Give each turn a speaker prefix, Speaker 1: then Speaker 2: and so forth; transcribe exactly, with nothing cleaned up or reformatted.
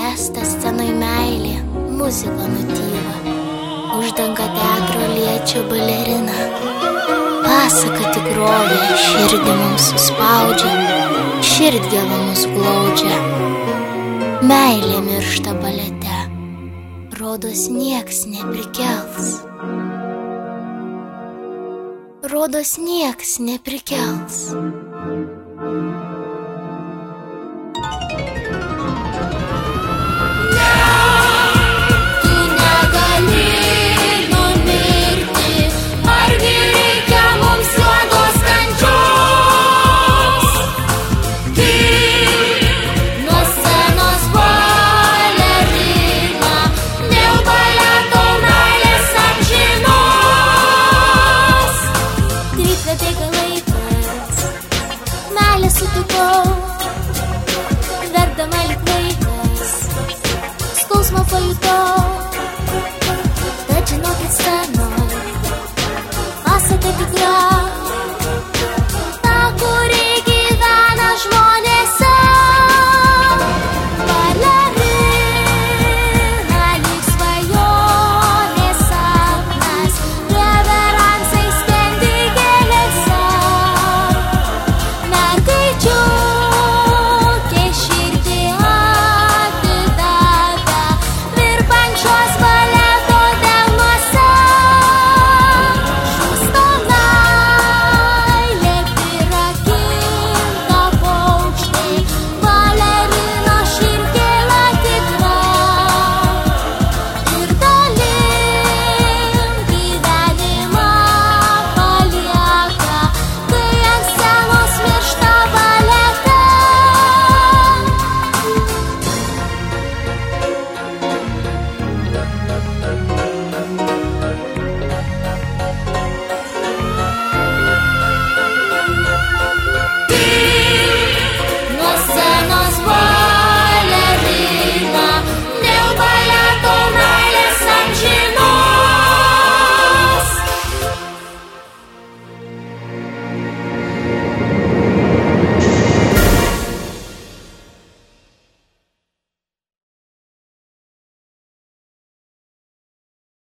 Speaker 1: Bręsta scenoj meilė, muzika nutyla. Uždanga teatro liečia baleriną. Pasaka tikrovė, širdį mums suspaudžia, širdgėlą mus glaudžia. Meilė miršta balete, rodos nieks neprikels. Rodos nieks neprikels.